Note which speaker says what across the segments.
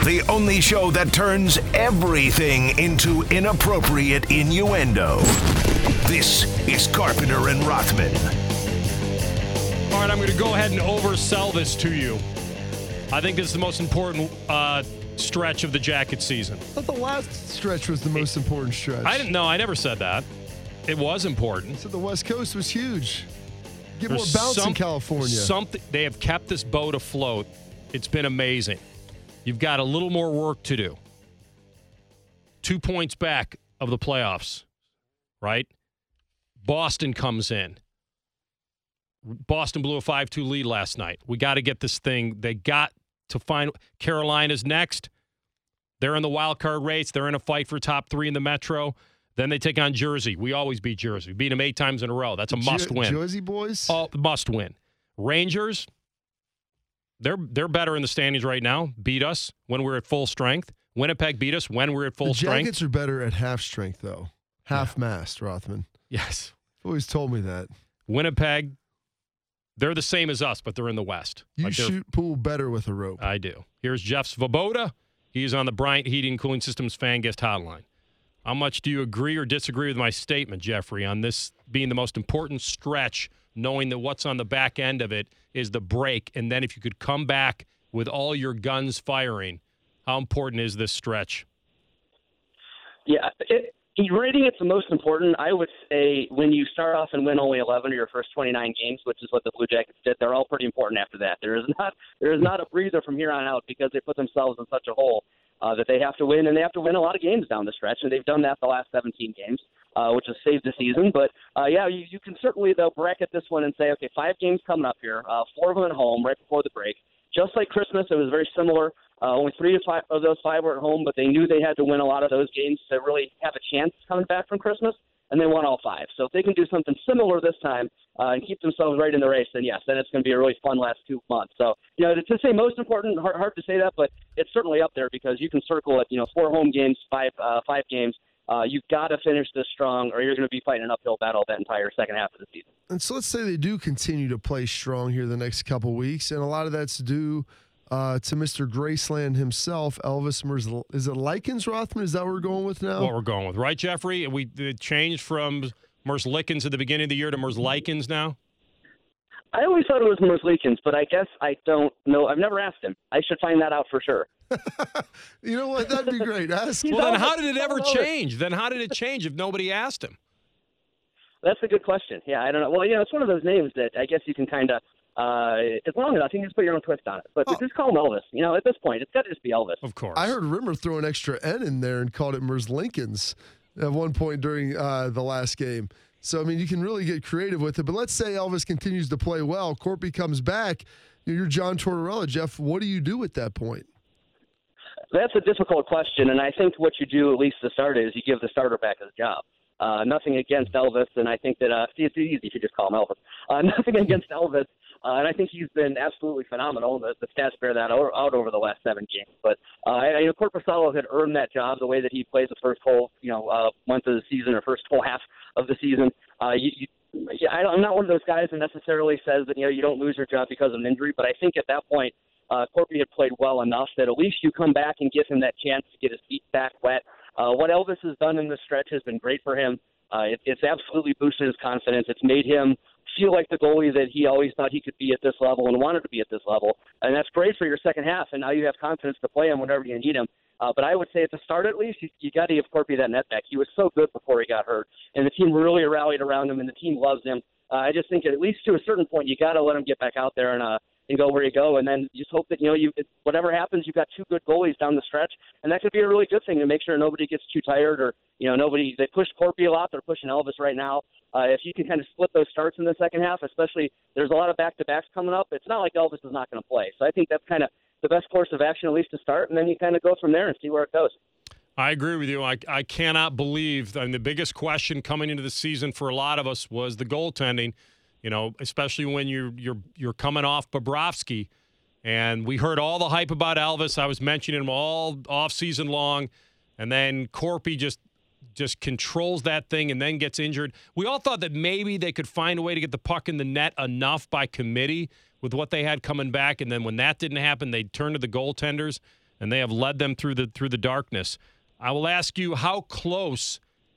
Speaker 1: The only show that turns everything into inappropriate innuendo. This is Carpenter and Rothman.
Speaker 2: All right, I'm going to go ahead and oversell this to you. I think this is the most important stretch of the Jacket season.
Speaker 3: I thought the last stretch was the most important stretch.
Speaker 2: I didn't know. I never said that. It was important.
Speaker 3: So the West Coast was huge. Get more bounce in California.
Speaker 2: They have kept this boat afloat. It's been amazing. You've got a little more work to do. 2 points back of the playoffs, right? Boston comes in. Boston blew a 5-2 lead last night. We got to get this thing. They got to find Carolina's next. They're in the wild card race. They're in a fight for top 3 in the Metro. Then they take on Jersey. We always beat Jersey. We beat them 8 times in a row. That's a must-win.
Speaker 3: Jersey boys?
Speaker 2: Oh, must-win. Rangers, they're better in the standings right now. Beat us when we're at full strength. Winnipeg beat us when we're at full strength.
Speaker 3: The Jackets are better at half strength, though. Half-mast, Rothman.
Speaker 2: Yes.
Speaker 3: Always told me that.
Speaker 2: Winnipeg, they're the same as us, but they're in the West.
Speaker 3: You shoot pool better with a rope.
Speaker 2: I do. Here's Jeff Svoboda. He's on the Bryant Heating and Cooling Systems fan guest hotline. How much do you agree or disagree with my statement, Jeffrey, on this being the most important stretch, knowing that what's on the back end of it is the break, and then if you could come back with all your guns firing, how important is this stretch?
Speaker 4: Yeah, rating it's the most important. I would say when you start off and win only 11 of your first 29 games, which is what the Blue Jackets did, they're all pretty important after that. There is not a breather from here on out because they put themselves in such a hole that they have to win, and they have to win a lot of games down the stretch, and they've done that the last 17 games, which has saved the season. But, you can certainly, though, bracket this one and say, okay, 5 games coming up here, 4 of them at home right before the break. Just like Christmas, it was very similar. Only 3 of those 5 were at home, but they knew they had to win a lot of those games to really have a chance coming back from Christmas, and they won all 5. So if they can do something similar this time and keep themselves right in the race, then yes, then it's going to be a really fun last 2 months. So, to say most important, hard to say that, but it's certainly up there because you can circle it, 4 home games, 5 games. You've got to finish this strong or you're going to be fighting an uphill battle that entire second half of the season.
Speaker 3: And so let's say they do continue to play strong here the next couple weeks, and a lot of that's due to Mr. Graceland himself, Elvis Is it Likens, Rothman? Is that what we're going with now?
Speaker 2: What we're going with, right, Jeffrey? We changed from Merzlikens at the beginning of the year to Merzlikens now?
Speaker 4: I always thought it was Merzlikens, but I guess I don't know. I've never asked him. I should find that out for sure.
Speaker 3: You know what? That'd be great. Ask him.
Speaker 2: Well, then how did it ever change? Then how did it change if nobody asked him?
Speaker 4: That's a good question. Yeah, I don't know. Well, it's one of those names that I guess you can kind of it's long enough. You can just put your own twist on it. But just call him Elvis. At this point, it's got to just be Elvis.
Speaker 2: Of course.
Speaker 3: I heard Rimmer throw an extra N in there and called it Merzlikens at one point during the last game. So, you can really get creative with it. But let's say Elvis continues to play well. Corpy comes back. You're John Tortorella. Jeff, what do you do at that point?
Speaker 4: That's a difficult question, and I think what you do, at least to start, is you give the starter back his job. Nothing against Elvis, and I think that it's easy if you just call him Elvis. Nothing against Elvis, and I think he's been absolutely phenomenal. The stats bear that out over the last 7 games. But Korpisalo had earned that job the way that he plays the first whole month of the season or first whole half of the season. I'm not one of those guys that necessarily says that you don't lose your job because of an injury, but I think at that point Corpy had played well enough that at least you come back and give him that chance to get his feet back wet. What Elvis has done in this stretch has been great for him. It's absolutely boosted his confidence. It's made him feel like the goalie that he always thought he could be at this level and wanted to be at this level. And that's great for your second half, and now you have confidence to play him whenever you need him. But I would say at the start at least, you got to give Corpy that net back. He was so good before he got hurt, and the team really rallied around him, and the team loves him. I just think at least to a certain point, you got to let him get back out there and go where you go, and then just hope that whatever happens, you've got 2 good goalies down the stretch, and that could be a really good thing to make sure nobody gets too tired or nobody. They push Corpy a lot, they're pushing Elvis right now. If you can kind of split those starts in the second half, especially there's a lot of back-to-backs coming up, it's not like Elvis is not going to play. So I think that's kind of the best course of action, at least to start, and then you kind of go from there and see where it goes.
Speaker 2: I agree with you. I cannot believe, the biggest question coming into the season for a lot of us was the goaltending. Especially when you're coming off Bobrovsky, and we heard all the hype about Elvis. I was mentioning him all off season long, and then Corpy just controls that thing and then gets injured. We all thought that maybe they could find a way to get the puck in the net enough by committee with what they had coming back, and then when that didn't happen, they'd turn to the goaltenders. and they have led them through the darkness. I will ask you, how close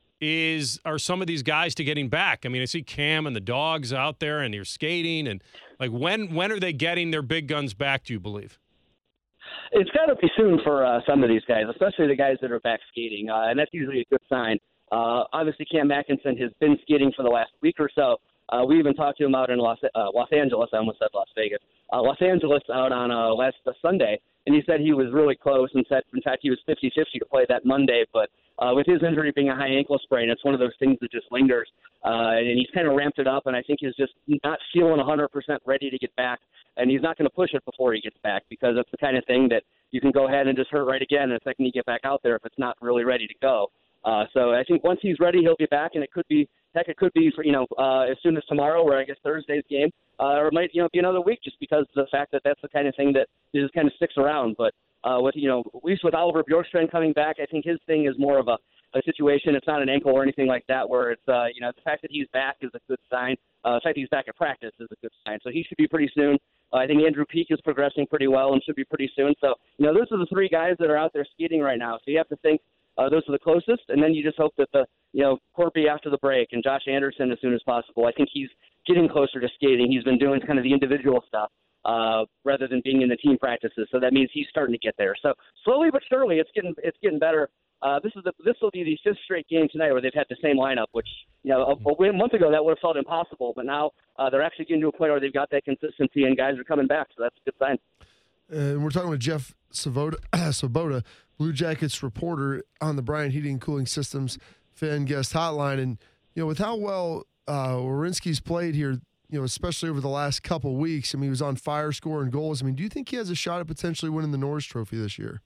Speaker 2: are some of these guys to getting back? I mean, I see Cam and the Dogs out there, and you're skating, and like when are they getting their big guns back, do you believe?
Speaker 4: It's got to be soon for some of these guys, especially the guys that are back skating, and that's usually a good sign. Obviously, Cam Atkinson has been skating for the last week or so. We even talked to him out in Los Angeles. I almost said Las Vegas. Los Angeles out on last Sunday, and he said he was really close and said, in fact, he was 50-50 to play that Monday. But with his injury being a high ankle sprain, it's one of those things that just lingers. And he's kind of ramped it up, and I think he's just not feeling 100% ready to get back. And he's not going to push it before he gets back because it's the kind of thing that you can go ahead and just hurt right again the second you get back out there if it's not really ready to go. So I think once he's ready, he'll be back, and it could be for, as soon as tomorrow, or I guess Thursday's game, or it might, be another week just because of the fact that that's the kind of thing that just kind of sticks around. But at least with Oliver Bjorkstrand coming back, I think his thing is more of a situation. It's not an ankle or anything like that where it's, the fact that he's back is a good sign. The fact that he's back at practice is a good sign. So he should be pretty soon. I think Andrew Peak is progressing pretty well and should be pretty soon. So, those are the three guys that are out there skating right now. So you have to think those are the closest, and then you just hope that Corpy after the break and Josh Anderson as soon as possible. I think he's getting closer to skating. He's been doing kind of the individual stuff rather than being in the team practices. So that means he's starting to get there. So slowly but surely, it's getting better. This will be the fifth straight game tonight where they've had the same lineup, which a month ago that would have felt impossible. But now they're actually getting to a point where they've got that consistency and guys are coming back. So that's a good sign.
Speaker 3: And we're talking with Jeff Svoboda, Blue Jackets reporter on the Bryant Heating and Cooling Systems fan guest hotline. And, with how well Werenski's played here, especially over the last couple weeks, he was on fire scoring goals. Do you think he has a shot at potentially winning the Norris Trophy this year?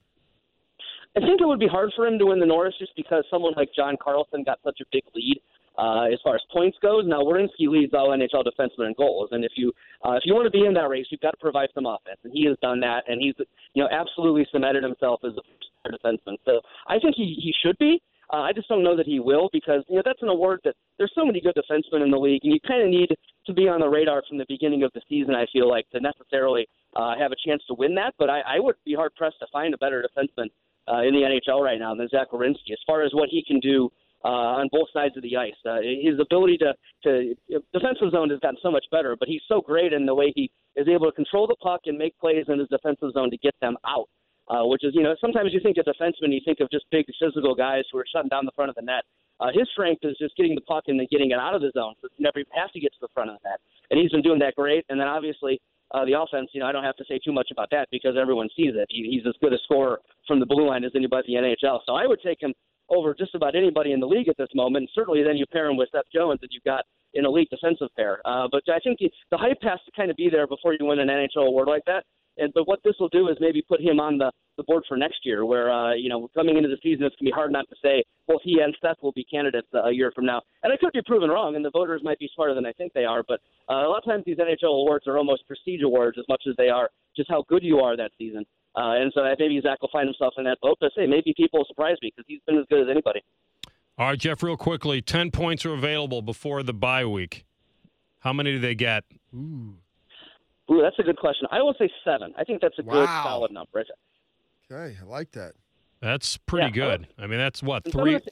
Speaker 4: I think it would be hard for him to win the Norris just because someone like John Carlson got such a big lead as far as points goes. Now, Werenski leads all NHL defensemen in goals, and if you want to be in that race, you've got to provide some offense, and he has done that, and he's absolutely cemented himself as a first-star defenseman. So I think he should be. I just don't know that he will because that's an award that there's so many good defensemen in the league, and you kind of need to be on the radar from the beginning of the season. I feel like to necessarily have a chance to win that, but I would be hard pressed to find a better defenseman in the NHL right now than Zach Werenski as far as what he can do on both sides of the ice. His ability to defensive zone has gotten so much better, but he's so great in the way he is able to control the puck and make plays in his defensive zone to get them out, which is, sometimes you think of defensemen, you think of just big physical guys who are shutting down the front of the net. His strength is just getting the puck and then getting it out of the zone, so you never have to get to the front of the net. And he's been doing that great. And then obviously the offense, I don't have to say too much about that because everyone sees it. He's as good a scorer from the blue line as anybody in the NHL. So I would take him over just about anybody in the league at this moment. And certainly then you pair him with Seth Jones and you've got an elite defensive pair. But I think the hype has to kind of be there before you win an NHL award like that. But what this will do is maybe put him on the board for next year where, coming into the season, it's going to be hard not to say both he and Seth will be candidates a year from now. And I could be proven wrong, and the voters might be smarter than I think they are. But a lot of times these NHL awards are almost prestige awards as much as they are just how good you are that season. And so maybe Zach will find himself in that boat. But maybe people will surprise me because he's been as good as anybody.
Speaker 2: All right, Jeff, real quickly, 10 points are available before the bye week. How many do they get?
Speaker 4: Ooh, that's a good question. I will say 7. I think that's a good, solid number.
Speaker 3: Okay, I like that.
Speaker 2: That's pretty good. That's what,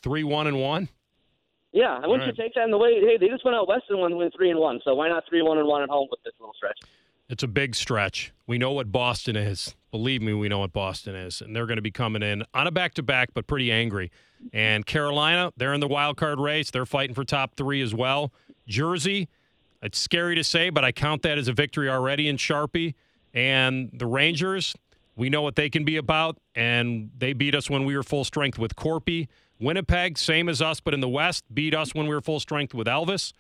Speaker 2: 3-1-1?
Speaker 4: Yeah, I want you to take that in the way. Hey, they just went out west and won 3-1. So why not 3-1-1 at home with this little stretch?
Speaker 2: It's a big stretch. We know what Boston is. Believe me, we know what Boston is. And they're going to be coming in on a back-to-back, but pretty angry. And Carolina, they're in the wild card race. They're fighting for top 3 as well. Jersey, it's scary to say, but I count that as a victory already in Sharpie. And the Rangers, we know what they can be about, and they beat us when we were full strength with Corpy. Winnipeg, same as us, but in the West, beat us when we were full strength with Elvis.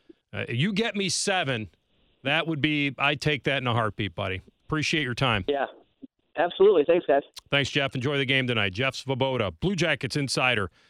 Speaker 2: You get me 7, that would be, I'd take that in a heartbeat, buddy. Appreciate your time.
Speaker 4: Yeah, absolutely. Thanks, guys.
Speaker 2: Thanks, Jeff. Enjoy the game tonight. Jeff Svoboda, Blue Jackets insider,